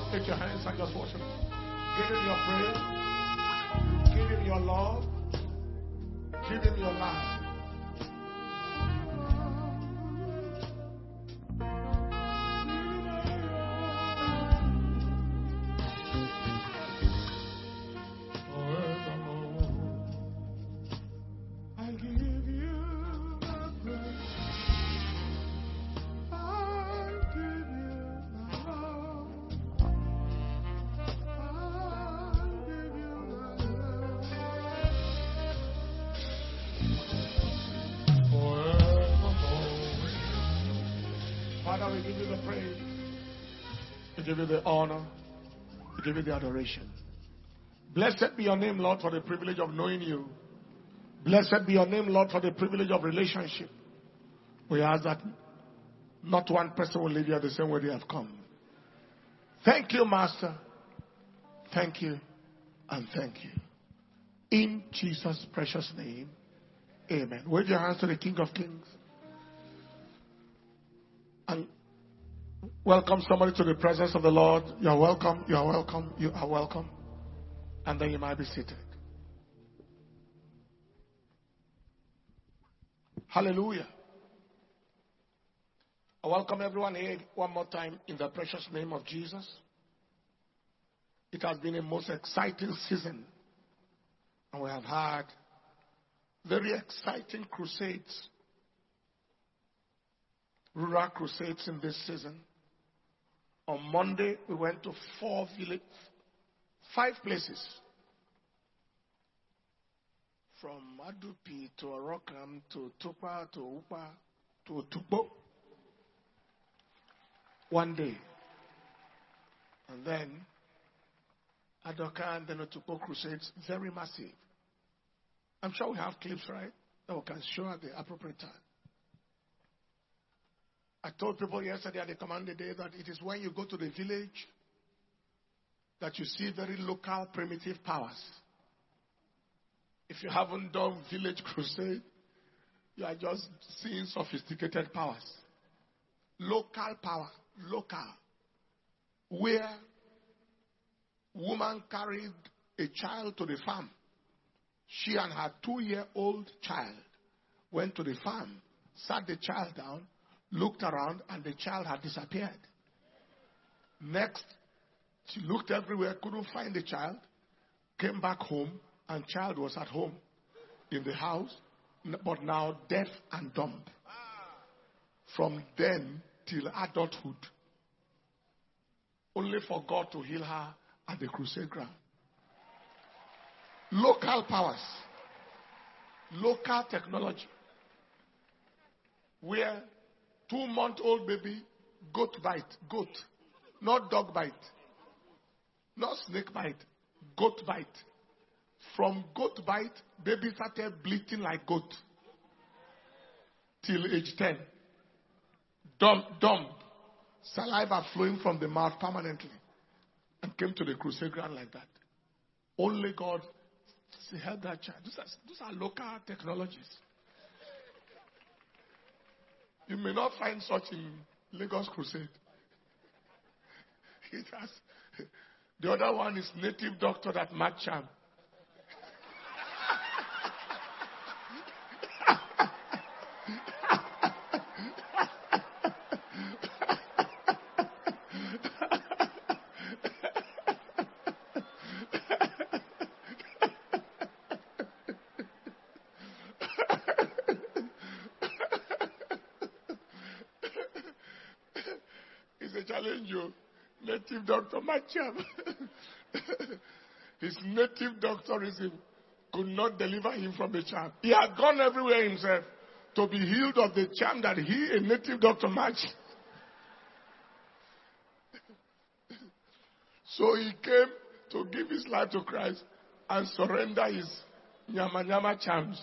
Take your hands and just worship. Give him your praise. Give him your love. Give him your life. Father, we give you the praise. We give you the honor. We give you the adoration. Blessed be your name, Lord, for the privilege of knowing you. Blessed be your name, Lord, for the privilege of relationship. We ask that not one person will leave here the same way they have come. Thank you, Master. Thank you and thank you. In Jesus' precious name, amen. Wave your hands to the King of Kings. And welcome somebody to the presence of the Lord. You are welcome. You are welcome. You are welcome. And then you might be seated. Hallelujah. I welcome everyone here one more time in the precious name of Jesus. It has been a most exciting season. And we have had very exciting crusades. Rural crusades in this season. On Monday, we went to 5 places. From Adupi to Orokam to Tupa to Upa to Otukbo. One day. And then Adoka and then Otukbo crusades, very massive. I'm sure we have clips, right? That we can show at the appropriate time. I told people yesterday at the command day that it is when you go to the village that you see very local primitive powers. If you haven't done village crusade, you are just seeing sophisticated powers. Local power, local. Where woman carried a child to the farm. She and her 2-year-old child went to the farm, sat the child down, looked around, and the child had disappeared. Next, she looked everywhere, couldn't find the child, came back home, and child was at home in the house, but now deaf and dumb. From then till adulthood. Only for God to heal her at the crusade ground. Local powers. Local technology. Where 2-month-old baby, goat bite, goat. Not dog bite. Not snake bite. Goat bite. From goat bite, baby started bleating like goat. Till age 10. Dumb. Saliva flowing from the mouth permanently. And came to the crusade ground like that. Only God helped that child. Those are local technologies. You may not find such in Lagos Crusade. It has. The other one is native doctor that match charm. Native doctor Macham. His native doctorism could not deliver him from the charm. He had gone everywhere himself to be healed of the charm that he, a native doctor, matched. So he came to give his life to Christ and surrender his nyama charms.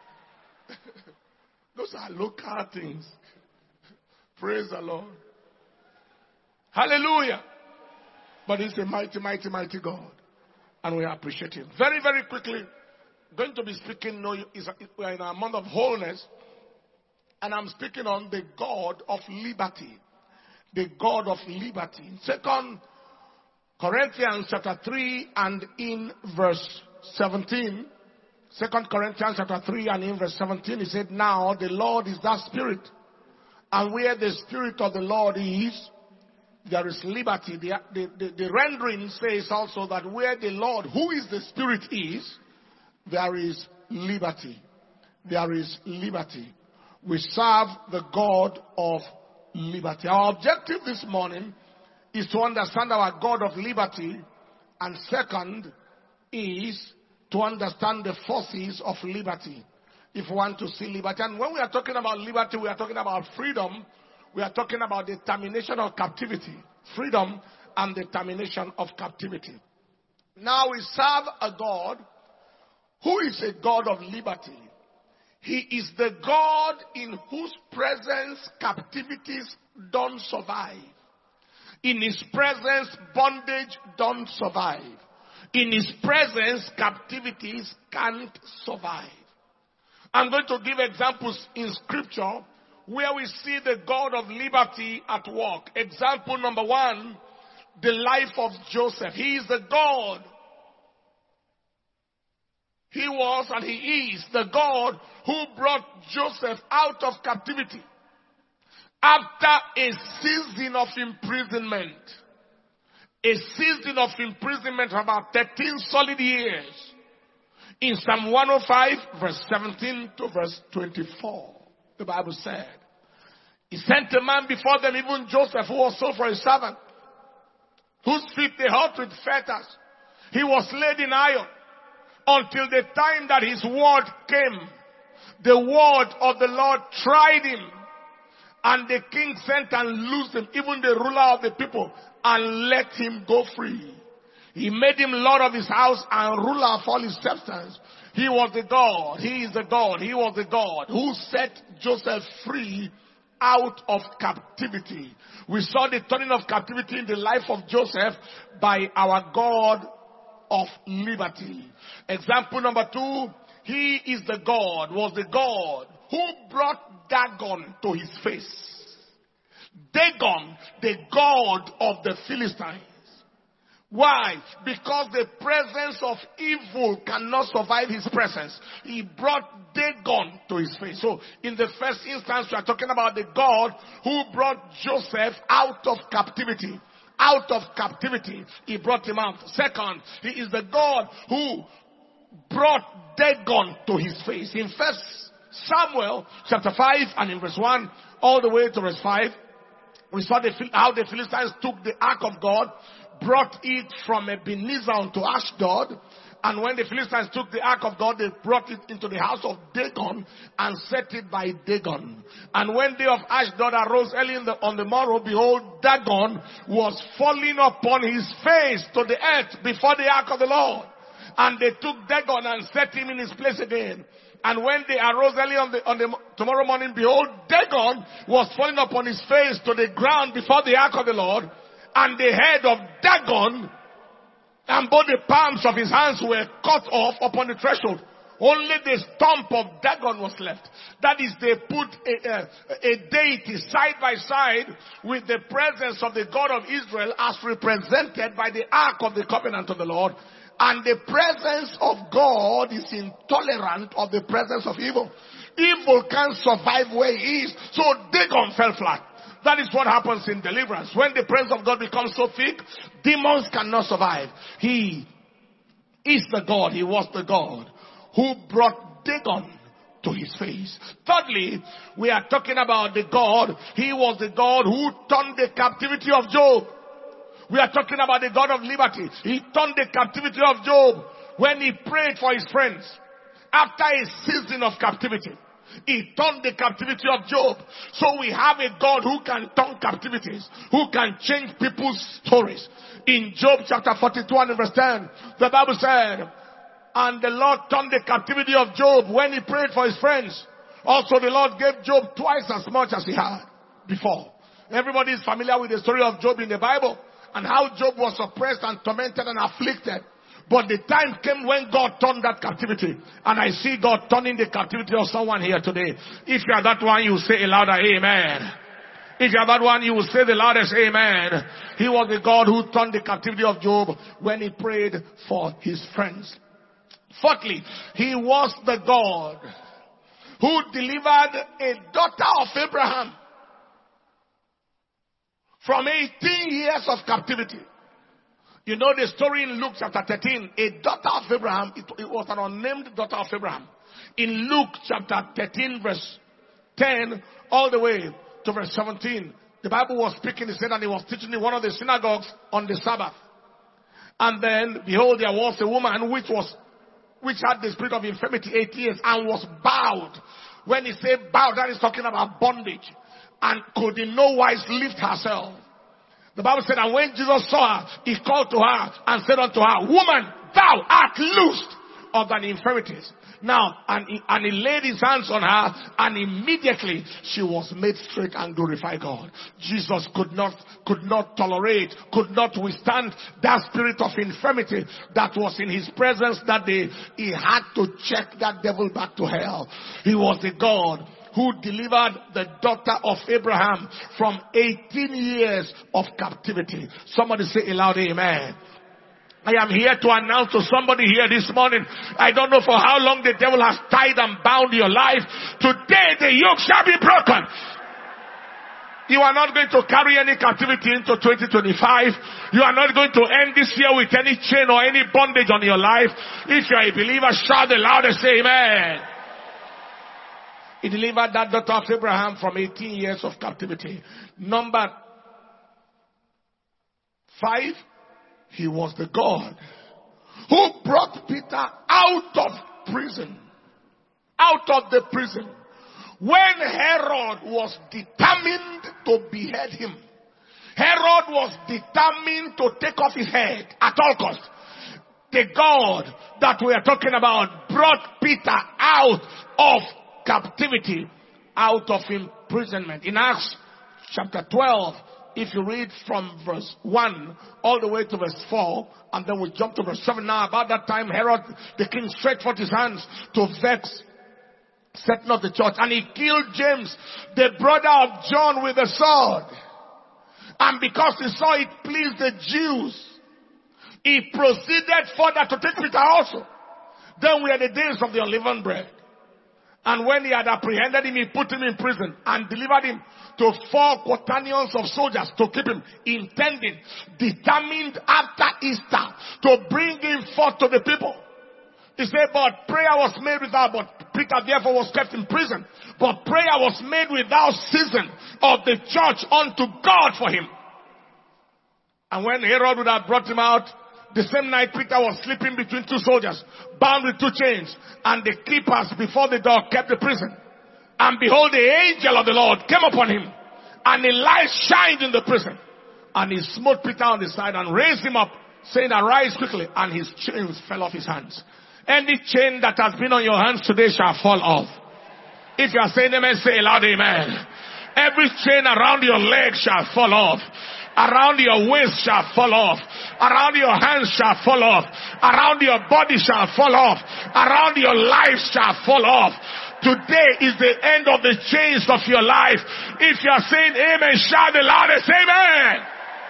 Those are local things. Praise the Lord. Hallelujah. But he's a mighty, mighty, mighty God. And we appreciate him. Very, very quickly, going to be speaking, we are in a month of wholeness. And I'm speaking on the God of liberty. The God of liberty. In 2 Corinthians chapter 3 and in verse 17. 2 Corinthians chapter 3 and in verse 17, he said, now the Lord is that Spirit. And where the Spirit of the Lord is, there is liberty. The rendering says also that where the Lord, who is the Spirit, is, there is liberty. There is liberty. We serve the God of liberty. Our objective this morning is to understand our God of liberty. And second is to understand the forces of liberty. If we want to see liberty. And when we are talking about liberty, we are talking about freedom. We are talking about the termination of captivity. Freedom and the termination of captivity. Now we serve a God who is a God of liberty. He is the God in whose presence captivities don't survive. In His presence, bondage don't survive. In His presence, captivities can't survive. I'm going to give examples in Scripture where we see the God of liberty at work. Example number 1, the life of Joseph. He is the God. He was and He is the God who brought Joseph out of captivity after a season of imprisonment. A season of imprisonment of about 13 solid years. In Psalm 105, verse 17 to verse 24, the Bible said, He sent a man before them, even Joseph, who was sold for a servant, whose feet they hurt with fetters. He was laid in iron until the time that his word came. The word of the Lord tried him, and the king sent and loosed him, even the ruler of the people, and let him go free. He made him lord of his house and ruler of all his substance. He was the God. He is the God. He was the God who set Joseph free out of captivity. We saw the turning of captivity in the life of Joseph by our God of liberty. Example number 2, He is the God, was the God who brought Dagon to his face. Dagon, the God of the Philistines. Why? Because the presence of evil cannot survive his presence. He brought Dagon to his face. So, in the first instance, we are talking about the God who brought Joseph out of captivity. Out of captivity, He brought him out. Second, He is the God who brought Dagon to his face. In 1 Samuel chapter 5 and in verse 1 all the way to verse 5, we saw how the Philistines took the ark of God, brought it from Ebenezer unto Ashdod. And when the Philistines took the ark of God, they brought it into the house of Dagon and set it by Dagon. And when day of Ashdod arose early on the morrow, behold, Dagon was falling upon his face to the earth before the ark of the Lord. And they took Dagon and set him in his place again. And when they arose early on the tomorrow morning, behold, Dagon was falling upon his face to the ground before the ark of the Lord. And the head of Dagon and both the palms of his hands were cut off upon the threshold. Only the stump of Dagon was left. That is, they put a deity side by side with the presence of the God of Israel as represented by the ark of the covenant of the Lord. And the presence of God is intolerant of the presence of evil. Evil can't survive where he is. So Dagon fell flat. That is what happens in deliverance. When the presence of God becomes so thick, demons cannot survive. He is the God. He was the God who brought Dagon to his face. Thirdly, we are talking about the God. He was the God who turned the captivity of Job. We are talking about the God of liberty. He turned the captivity of Job when he prayed for his friends. After a season of captivity, He turned the captivity of Job. So we have a God who can turn captivities, who can change people's stories. In Job chapter 42 and verse 10, the Bible said, and the Lord turned the captivity of Job when he prayed for his friends. Also the Lord gave Job twice as much as he had before. Everybody is familiar with the story of Job in the Bible and how Job was oppressed and tormented and afflicted. But the time came when God turned that captivity. And I see God turning the captivity of someone here today. If you are that one, you say a louder amen. If you are that one, you will say the loudest amen. He was the God who turned the captivity of Job when he prayed for his friends. Fourthly, he was the God who delivered a daughter of Abraham from 18 years of captivity. You know the story in Luke chapter 13. A daughter of Abraham, it was an unnamed daughter of Abraham. In Luke chapter 13 verse 10 all the way to verse 17. The Bible was speaking, he said, and he was teaching in one of the synagogues on the Sabbath. And then, behold, there was a woman which had the spirit of infirmity 8 years and was bowed. When he said bowed, that is talking about bondage. And could in no wise lift herself. The Bible said, and when Jesus saw her, he called to her and said unto her, Woman, thou art loosed of thine infirmities. Now, and he laid his hands on her, and immediately she was made straight and glorified God. Jesus could not tolerate, could not withstand that spirit of infirmity that was in his presence that day. He had to check that devil back to hell. He was the God who delivered the daughter of Abraham from 18 years of captivity. Somebody say a loud amen. I am here to announce to somebody here this morning, I don't know for how long the devil has tied and bound your life. Today the yoke shall be broken. You are not going to carry any captivity into 2025. You are not going to end this year with any chain or any bondage on your life. If you are a believer, shout the loudest amen. He delivered that daughter of Abraham from 18 years of captivity. Number 5, he was the God who brought Peter out of prison. Out of the prison. When Herod was determined to behead him, Herod was determined to take off his head at all costs. The God that we are talking about brought Peter out of captivity, out of imprisonment. In Acts chapter 12, if you read from verse 1 all the way to verse 4, and then we jump to verse 7. Now about that time, Herod the king stretched forth his hands to vex Satan of the church, and he killed James, the brother of John, with a sword. And because he saw it pleased the Jews, he proceeded further to take Peter also. Then were the days of the unleavened bread. And when he had apprehended him, he put him in prison and delivered him to 4 quaternions of soldiers to keep him, intending, determined after Easter to bring him forth to the people. He said, but prayer was made without, but Peter therefore was kept in prison. But prayer was made without season of the church unto God for him. And when Herod would have brought him out, the same night Peter was sleeping between 2 soldiers, bound with 2 chains, and the keepers before the door kept the prison. And behold, the angel of the Lord came upon him, and a light shined in the prison. And he smote Peter on the side and raised him up, saying, arise quickly, and his chains fell off his hands. Any chain that has been on your hands today shall fall off. If you are saying amen, say a loud amen. Every chain around your leg shall fall off. Around your waist shall fall off. Around your hands shall fall off. Around your body shall fall off. Around your life shall fall off. Today is the end of the chains of your life. If you are saying amen, shout the loudest amen.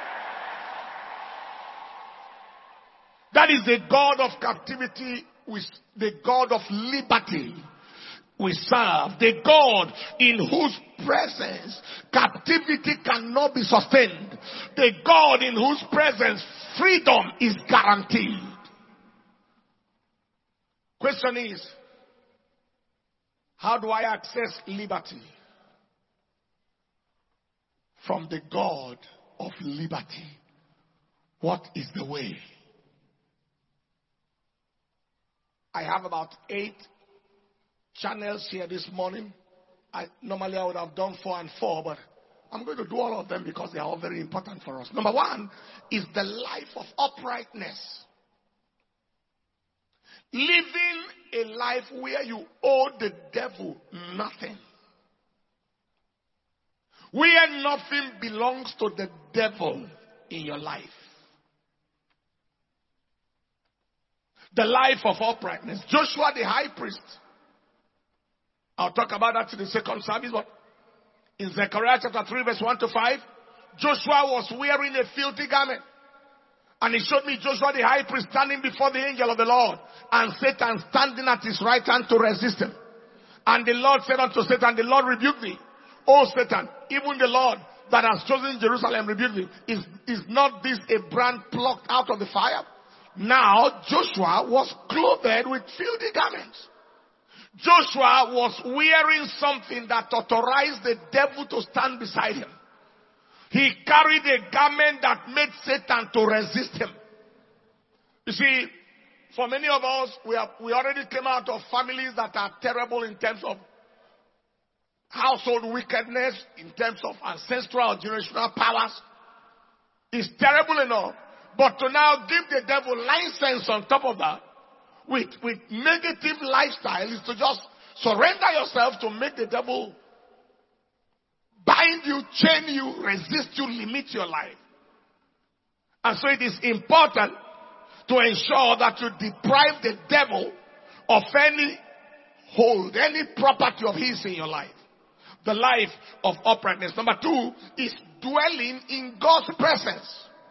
That is the God of captivity, with the God of liberty we serve. The God in whose presence captivity cannot be sustained. The God in whose presence freedom is guaranteed. Question is, how do I access liberty? From the God of liberty. What is the way? I have about 8 channels here this morning. Normally I would have done 4 and 4, but I'm going to do all of them because they are all very important for us. Number 1 is the life of uprightness. Living a life where you owe the devil nothing. Where nothing belongs to the devil in your life. The life of uprightness. Joshua the high priest. I'll talk about that in the second service, but In Zechariah chapter 3 verse 1 to 5, Joshua was wearing a filthy garment. And he showed me Joshua the high priest standing before the angel of the Lord, and Satan standing at his right hand to resist him. And the Lord said unto Satan, the Lord rebuked thee. O Satan, even the Lord that has chosen Jerusalem rebuked thee. Is not this a brand plucked out of the fire? Now Joshua was clothed with filthy garments. Joshua was wearing something that authorized the devil to stand beside him. He carried a garment that made Satan to resist him. You see, for many of us, we already came out of families that are terrible in terms of household wickedness, in terms of ancestral or generational powers. It's terrible enough. But to now give the devil license on top of that, with negative lifestyle, is to just surrender yourself to make the devil bind you, chain you, resist you, limit your life. And so it is important to ensure that you deprive the devil of any hold, any property of his in your life. The life of uprightness. Number 2 is dwelling in God's presence.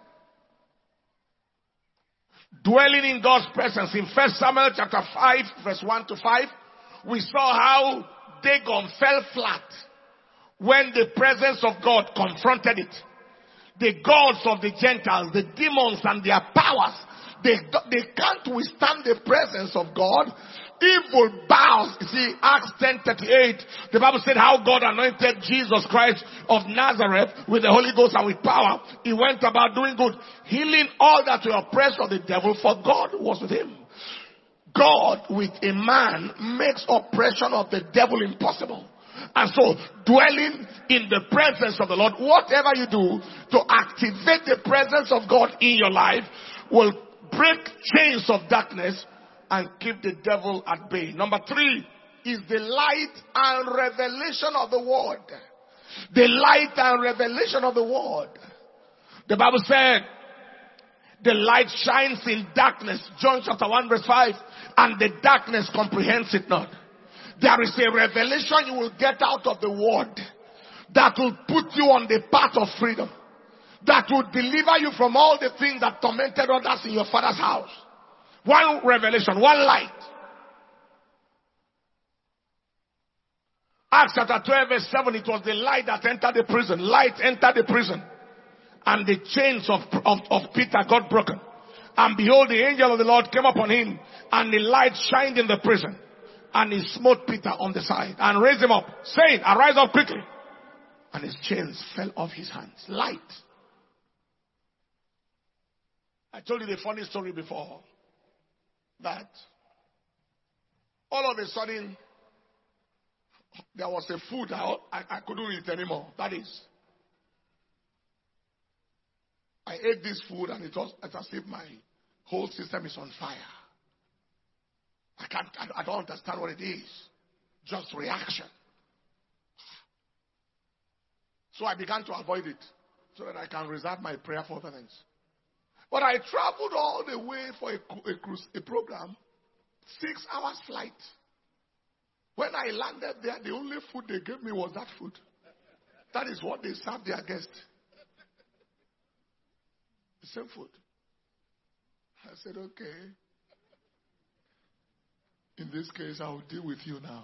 Dwelling in God's presence. In 1 Samuel chapter 5 verse 1 to 5, we saw how Dagon fell flat when the presence of God confronted it. The gods of the Gentiles, the demons and their powers, they can't withstand the presence of God. Evil bows. You see, Acts 10:38, the Bible said how God anointed Jesus Christ of Nazareth with the Holy Ghost and with power. He went about doing good, healing all that were oppressed of the devil, for God was with him. God with a man makes oppression of the devil impossible. And so, dwelling in the presence of the Lord, whatever you do to activate the presence of God in your life, will break chains of darkness and keep the devil at bay. Number 3 is the light and revelation of the word. The light and revelation of the word. The Bible said, the light shines in darkness. John chapter 1 verse 5. And the darkness comprehends it not. There is a revelation you will get out of the word that will put you on the path of freedom. That will deliver you from all the things that tormented others in your father's house. One revelation, one light. Acts chapter 12 verse 7, it was the light that entered the prison. Light entered the prison. And the chains of Peter got broken. And behold, the angel of the Lord came upon him, and the light shined in the prison. And he smote Peter on the side and raised him up, saying, arise up quickly. And his chains fell off his hands. Light. I told you the funny story before. That all of a sudden, there was a food I couldn't eat anymore. That is, I ate this food and it was as if my whole system is on fire. I don't understand what it is. Just reaction. So I began to avoid it so that I can reserve my prayer for other things. But I traveled all the way for a program, 6 hours flight. When I landed there, the only food they gave me was that food. That is what they serve their guests. The same food. I said, okay. In this case, I will deal with you now.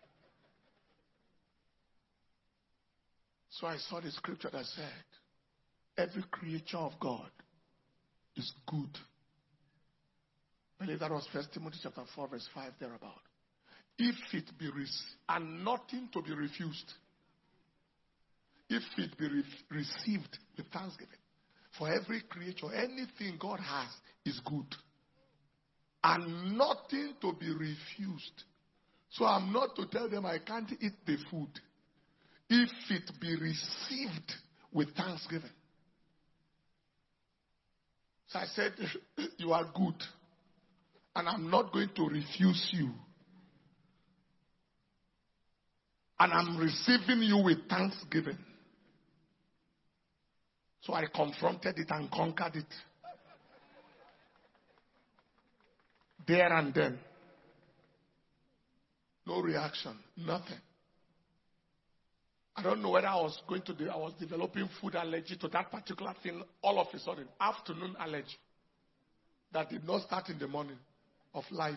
So I saw the scripture that said, every creature of God is good. I believe that was 1 Timothy chapter 4 verse 5 thereabout. If it be and nothing to be refused. If it be received with thanksgiving. For every creature, anything God has is good. And nothing to be refused. So I'm not to tell them I can't eat the food. If it be received with thanksgiving. So I said, you are good. And I'm not going to refuse you. And I'm receiving you with thanksgiving. So I confronted it and conquered it. There and then. No reaction. Nothing. I don't know whether I was developing food allergy to that particular thing all of a sudden. Afternoon allergy. That did not start in the morning of life.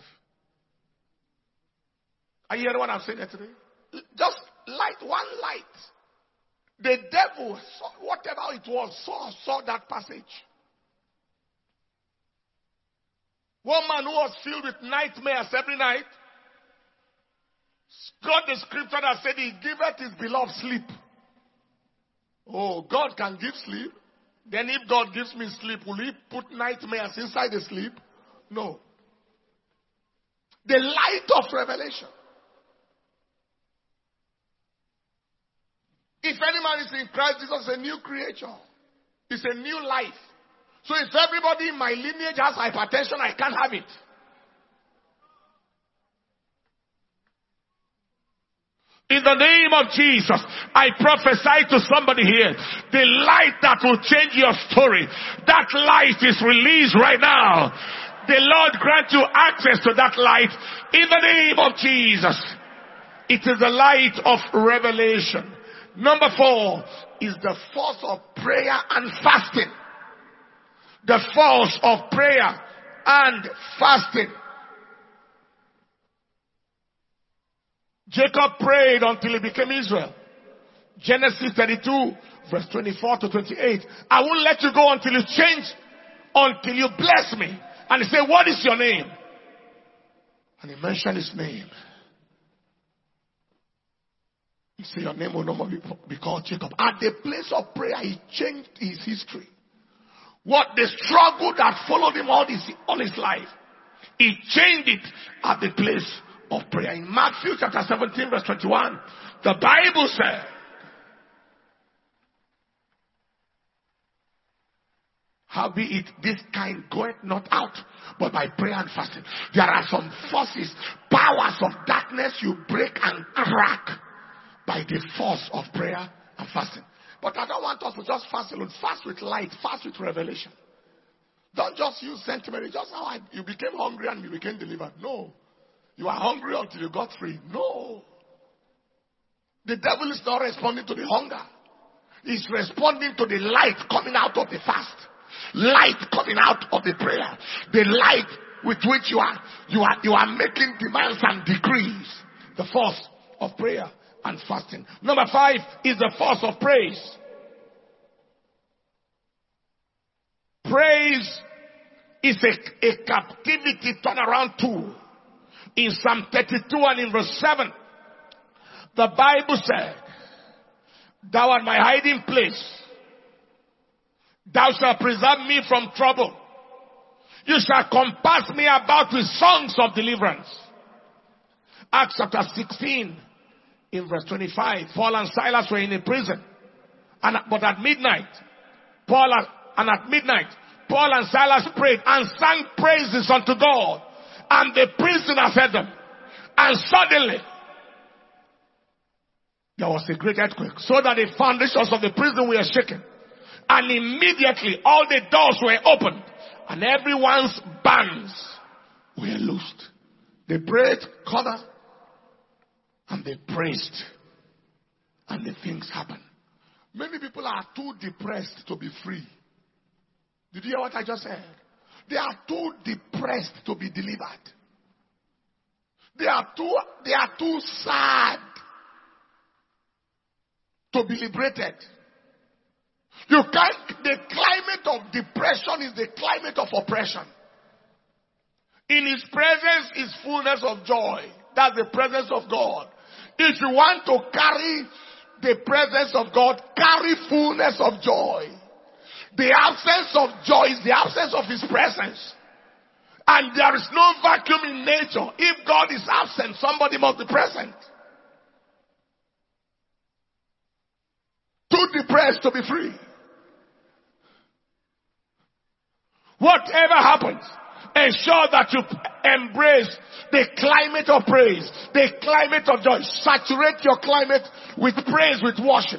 Are you hearing what I'm saying here today? Just one light. The devil, whatever it was, saw that passage. One man who was filled with nightmares every night got the scripture that said he giveth his beloved sleep. Oh, God can give sleep. Then if God gives me sleep, will he put nightmares inside the sleep? No. The light of revelation. If any man is in Christ, Jesus is a new creature. It's a new life. So if everybody in my lineage has hypertension, I can't have it. In the name of Jesus, I prophesy to somebody here, the light that will change your story, that light is released right now. The Lord grant you access to that light in the name of Jesus. It is the light of revelation. Number 4 is the force of prayer and fasting. The force of prayer and fasting. Jacob prayed until he became Israel. Genesis 32, verse 24 to 28. I won't let you go until you change, until you bless me. And he said, what is your name? And he mentioned his name. He said, your name will no more be called Jacob. At the place of prayer, he changed his history. What the struggle that followed him all his life, he changed it at the place of prayer. In Matthew chapter 17, verse 21, the Bible said, howbeit this kind goeth not out, but by prayer and fasting. There are some forces, powers of darkness you break and crack by the force of prayer and fasting. But I don't want us to just fast alone. Fast with light. Fast with revelation. Don't just use sentiment. Just how you became hungry and you became delivered. No. You are hungry until you got free. No. The devil is not responding to the hunger. He's responding to the light coming out of the fast. Light coming out of the prayer. The light with which you are making demands and decrees. The force of prayer and fasting. Number 5 is the force of praise. Praise is a captivity turnaround tool. In Psalm 32 and in verse 7, the Bible said, thou art my hiding place. Thou shalt preserve me from trouble. You shall compass me about with songs of deliverance. Acts chapter 16, in verse 25, Paul and Silas were in a prison. But at midnight, Paul and Silas prayed and sang praises unto God. And the prisoners heard them. And suddenly, there was a great earthquake, so that the foundations of the prison were shaken. And immediately all the doors were opened, and everyone's bands were loosed. They prayed, covered, and they praised. And the things happened. Many people are too depressed to be free. Did you hear what I just said? They are too depressed to be delivered. They are too sad to be liberated. The climate of depression is the climate of oppression. In his presence is fullness of joy. That's the presence of God. If you want to carry the presence of God, carry fullness of joy. The absence of joy is the absence of his presence. And there is no vacuum in nature. If God is absent, somebody must be present. Too depressed to be free. Whatever happens, ensure that you embrace the climate of praise, the climate of joy. Saturate your climate with praise, with worship.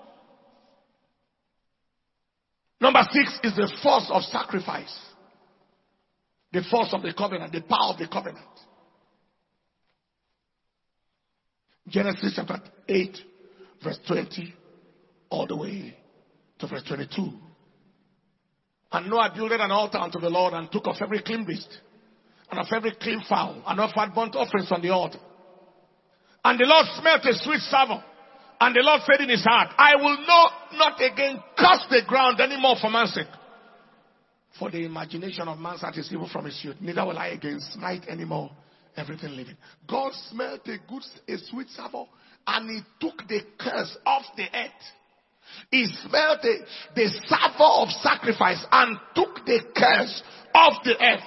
Number 6 is the force of sacrifice. The force of the covenant, the power of the covenant. Genesis chapter 8, verse 20, all the way to verse 22. And Noah builded an altar unto the Lord and took of every clean beast and of every clean fowl and offered burnt offerings on the altar. And the Lord smelt a sweet savour. And the Lord said in his heart, I will not again curse the ground anymore for man's sake. For the imagination of man's heart is evil from his youth. Neither will I again smite anymore everything living. God smelt a sweet savour, and he took the curse off the earth. He smelt the savour of sacrifice and took the curse off the earth.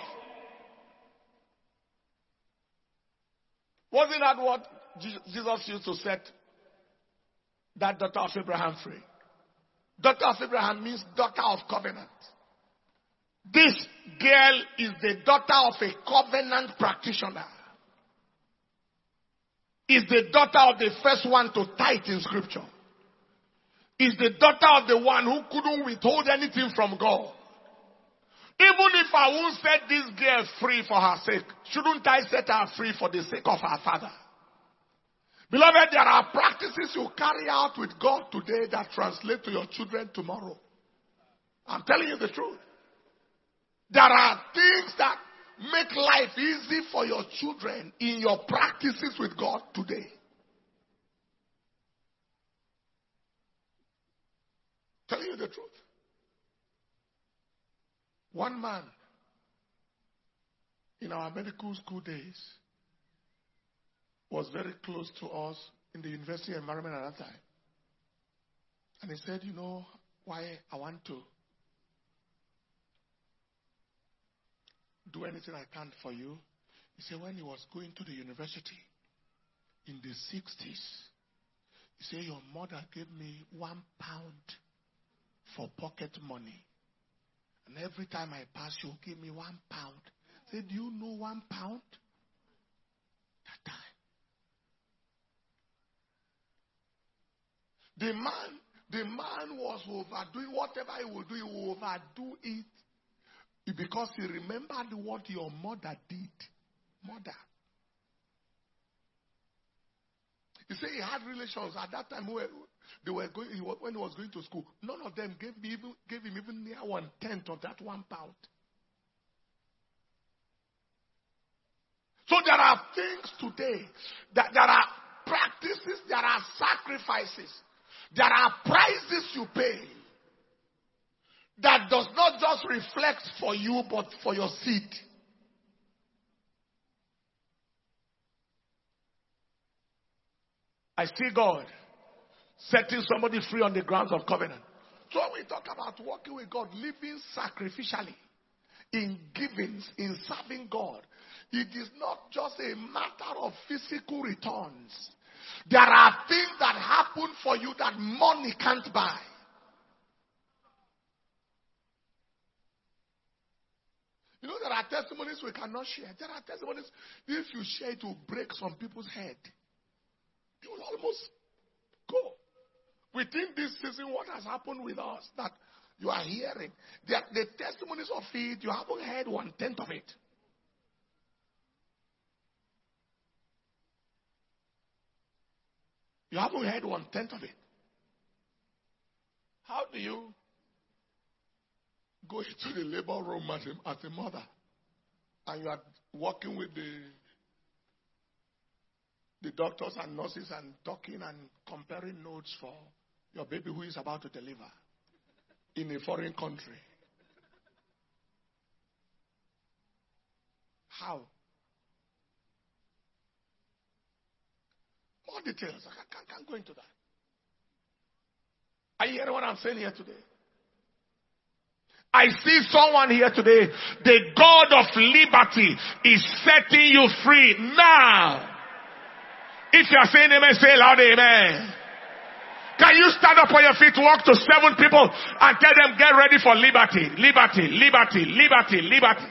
Wasn't that what Jesus used to set that daughter of Abraham free? Daughter of Abraham means daughter of covenant. This girl is the daughter of a covenant practitioner. Is the daughter of the first one to tithe in scripture. Is the daughter of the one who couldn't withhold anything from God. Even if I won't set this girl free for her sake, shouldn't I set her free for the sake of her father? Beloved, there are practices you carry out with God today that translate to your children tomorrow. I'm telling you the truth. There are things that make life easy for your children in your practices with God today. Telling you the truth. One man in our medical school days was very close to us in the university environment at that time. And he said, you know why I want to do anything I can for you? He said when he was going to the university in the 60s, he said your mother gave me £1 for pocket money. And every time I pass, she'll give me £1. I said, do you know £1? That time. The man was overdoing whatever he would do, he would overdo it because he remembered what your mother did. Mother. He said he had relations at that time when he was going to school. None of them gave him even near 1/10 of that £1. So there are things today, that there are practices, there are sacrifices, there are prices you pay that does not just reflect for you but for your seed. I see God setting somebody free on the grounds of covenant. So when we talk about working with God, living sacrificially, in givings, in serving God, it is not just a matter of physical returns. There are things that happen for you that money can't buy. You know, there are testimonies we cannot share. There are testimonies, if you share, it will break some people's head. You will almost go. Within this season, what has happened with us that you are hearing, the testimonies of it, you haven't heard 1/10 of it. You haven't heard 1/10 of it. How do you go into the labor room as a mother and you are working with the doctors and nurses and talking and comparing notes for your baby who is about to deliver in a foreign country? How? More details. I can't go into that. Are you hearing what I'm saying here today? I see someone here today. The God of liberty is setting you free now. If you are saying amen, say loud amen. Can you stand up on your feet, walk to 7 people and tell them, get ready for liberty, liberty, liberty, liberty, liberty.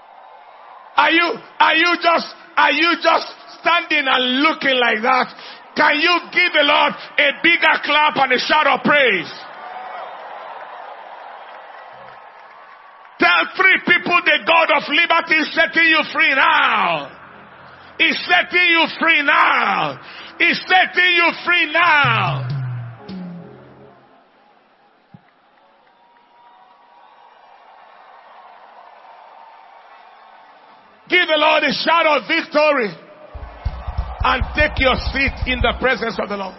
Are you just standing and looking like that? Can you give the Lord a bigger clap and a shout of praise? Tell 3 people the God of liberty is setting you free now. He's setting you free now. He's setting you free now. Give the Lord a shout of victory and take your seat in the presence of the Lord.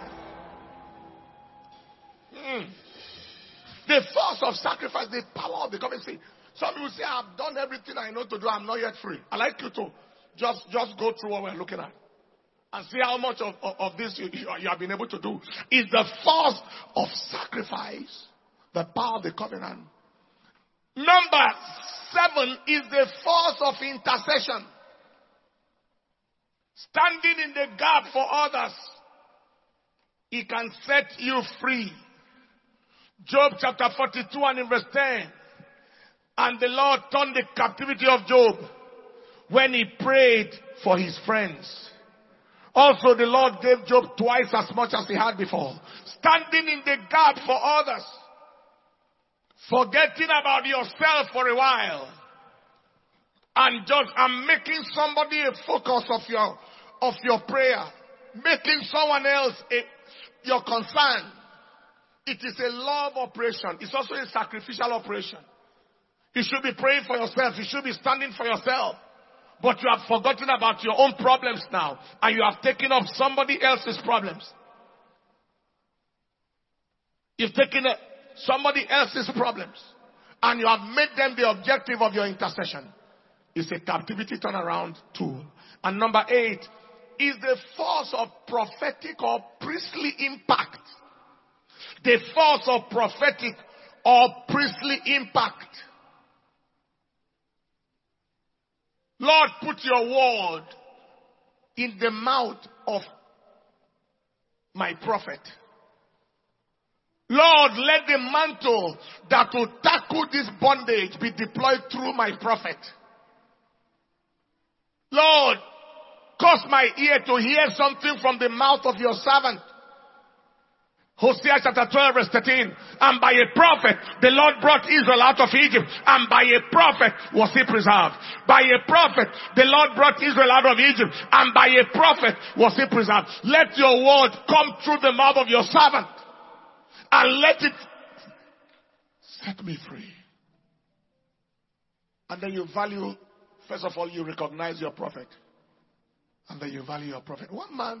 The force of sacrifice, the power of the covenant. See, some people say, I've done everything I know to do. I'm not yet free. I like you to just go through what we're looking at and see how much of this you have been able to do. Is the force of sacrifice, the power of the covenant. Number 7 is the force of intercession. Standing in the gap for others. He can set you free. Job chapter 42 and in verse 10. And the Lord turned the captivity of Job when he prayed for his friends. Also the Lord gave Job twice as much as he had before. Standing in the gap for others. Forgetting about yourself for a while. And making somebody a focus of your prayer. Making someone else your concern. It is a love operation. It's also a sacrificial operation. You should be praying for yourself. You should be standing for yourself. But you have forgotten about your own problems now. And you have taken up somebody else's problems. You've taken up somebody else's problems. And you have made them the objective of your intercession. It's a captivity turnaround tool. And number 8 is the force of prophetic or priestly impact. The force of prophetic or priestly impact. Lord, put your word in the mouth of my prophet. Lord, let the mantle that will tackle this bondage be deployed through my prophet. Lord, cause my ear to hear something from the mouth of your servant. Hosea chapter 12 verse 13. And by a prophet, the Lord brought Israel out of Egypt. And by a prophet was he preserved. By a prophet, the Lord brought Israel out of Egypt. And by a prophet was he preserved. Let your word come through the mouth of your servant. And let it set me free. And then you value, first of all, you recognize your prophet. And then you value your prophet. One man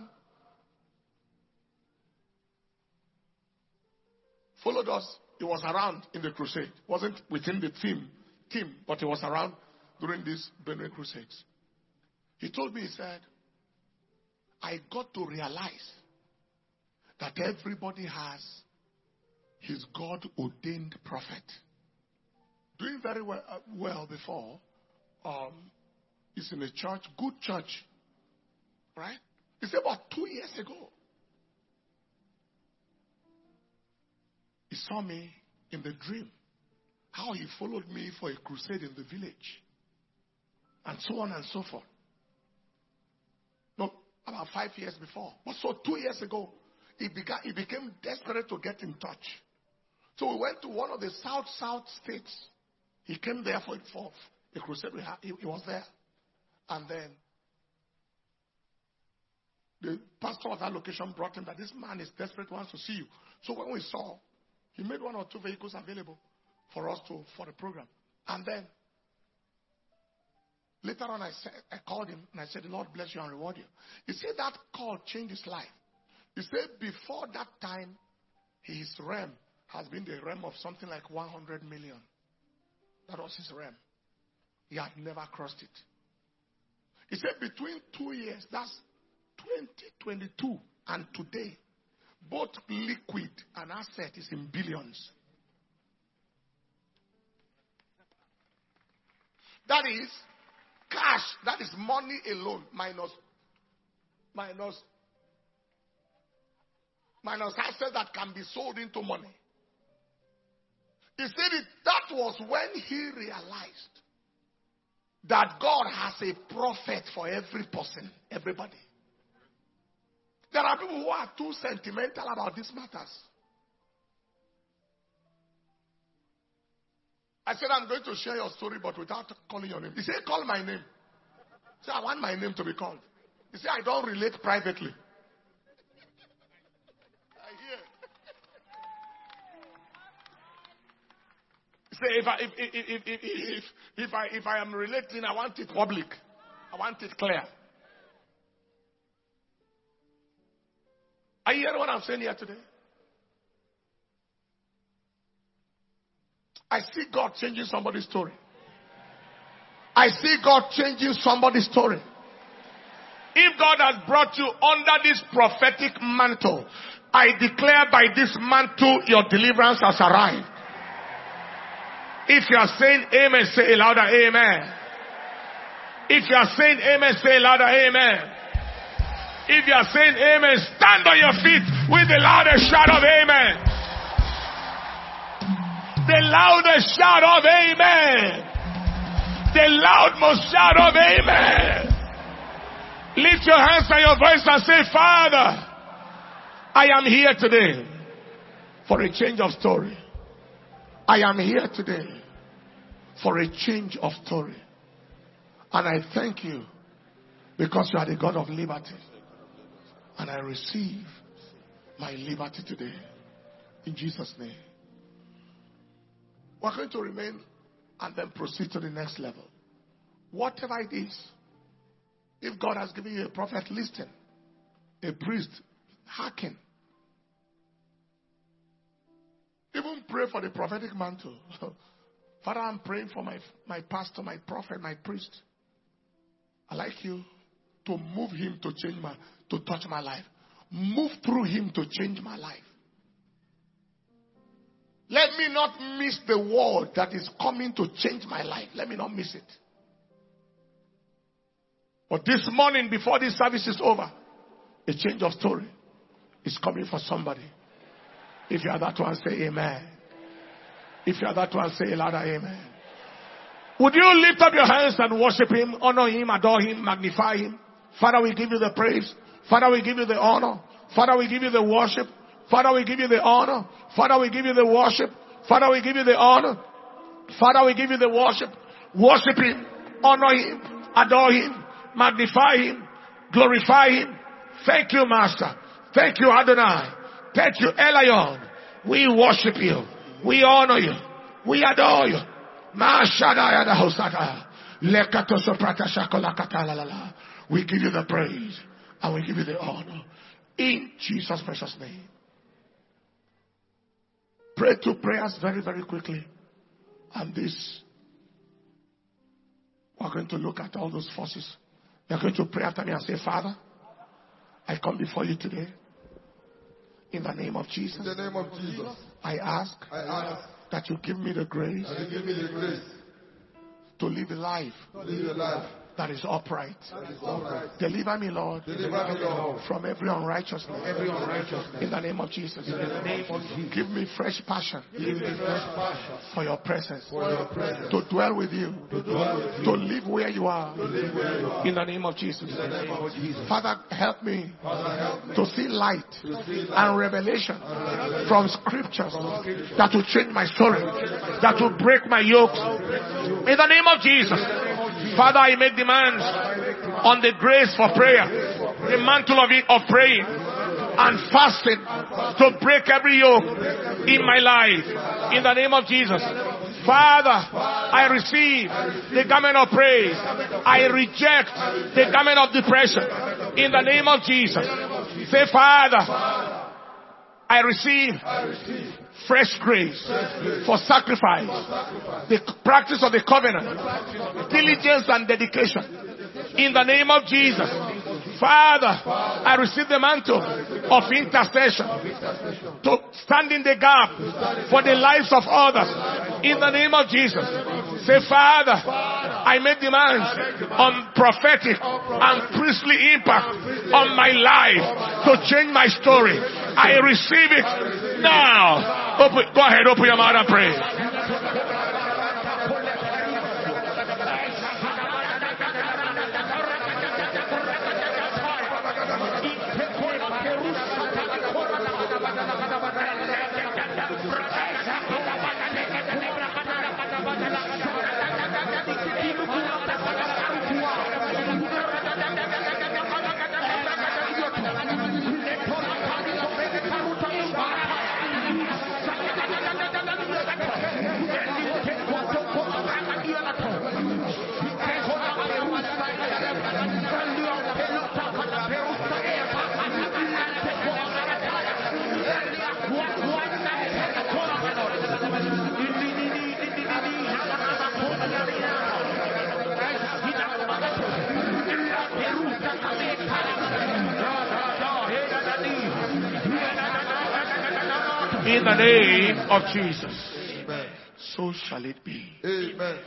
followed us. He was around in the crusade. Wasn't within the team, but he was around during these Benue crusades. He told me, he said, I got to realize that everybody has his God-ordained prophet. Doing very well before. He's in a church, good church. Right? It's about 2 years ago. He saw me in the dream. How he followed me for a crusade in the village. And so on and so forth. No, about 5 years before. But so 2 years ago, he became desperate to get in touch. So we went to one of the south states. He came there for a crusade. He was there. And then the pastor of that location brought him that this man is desperate, wants to see you. So when we saw, he made 1 or 2 vehicles available for us for the program. And then later on I called him and I said, the Lord bless you and reward you. He said that call changed his life. He said before that time, his realm has been the realm of something like 100 million. That was his realm. He had never crossed it. He said between 2 years, that's 2022 and today, both liquid and asset is in billions. That is cash, that is money alone, minus assets that can be sold into money. He said that was when he realized that God has a prophet for every person, everybody. There are people who are too sentimental about these matters. I said, I'm going to share your story, but without calling your name. He said, call my name. He said, I want my name to be called. He said, I don't relate privately. I hear. He said, if I am relating, I want it public. I want it clear. Are you hearing what I'm saying here today? I see God changing somebody's story. I see God changing somebody's story. If God has brought you under this prophetic mantle, I declare by this mantle your deliverance has arrived. If you are saying amen, say a louder amen. If you are saying amen, say a louder amen. If you are saying amen, stand on your feet with the loudest shout of amen. The loudest shout of amen. The loudmost shout of amen. Lift your hands and your voice and say, Father, I am here today for a change of story. I am here today for a change of story. And I thank you because you are the God of liberty. And I receive my liberty today. In Jesus' name. We're going to remain and then proceed to the next level. Whatever it is, if God has given you a prophet, listen. A priest, hearken. Even pray for the prophetic mantle. Father, I'm praying for my pastor, my prophet, my priest. I'd like you to move him to change to touch my life. Move through him to change my life. Let me not miss the word that is coming to change my life. Let me not miss it. But this morning, before this service is over, a change of story is coming for somebody. If you are that one, say amen. If you are that one, say a louder amen. Would you lift up your hands and worship him, honor him, adore him, magnify him? Father, we give you the praise. Father, we give you the honor. Father, we give you the worship. Father, we give you the honor. Father, we give you the worship. Father, we give you the honor. Father, we give you the worship. Worship him, honor him, adore him, magnify him, glorify him. Thank you, Master. Thank you, Adonai. Thank you, Elion. We worship you. We honor you. We adore you. We give you the praise and we give you the honor. In Jesus' precious name. Pray two prayers very, very quickly. And this, we're going to look at all those forces. You're going to pray after me and say, Father, I come before you today. In the name of Jesus. In the name of Jesus. I ask that you give me the grace. To live a life. That is upright. Deliver me, Lord. From every unrighteousness. In the name of Jesus. Give me fresh passion. For your presence. To dwell with you. To live where you are. In the name of Jesus. Father, help me to see light and revelation from scriptures that will change my story. That will break my yokes. In the name of Jesus. Father, I make demands on the grace for prayer, the mantle of praying and fasting to break every yoke in my life. In the name of Jesus. Father, I receive the garment of praise. I reject the garment of depression. In the name of Jesus. Say, Father, I receive fresh grace for sacrifice, the practice of the covenant, diligence and dedication. In the name of Jesus. Father, I receive the mantle of intercession to stand in the gap for the lives of others. In the name of Jesus. Say, Father, I make demands on prophetic and priestly impact on my life to change my story. I receive it now. Go ahead, open your mouth and pray. In the name of Jesus. Amen. So shall it be. Amen.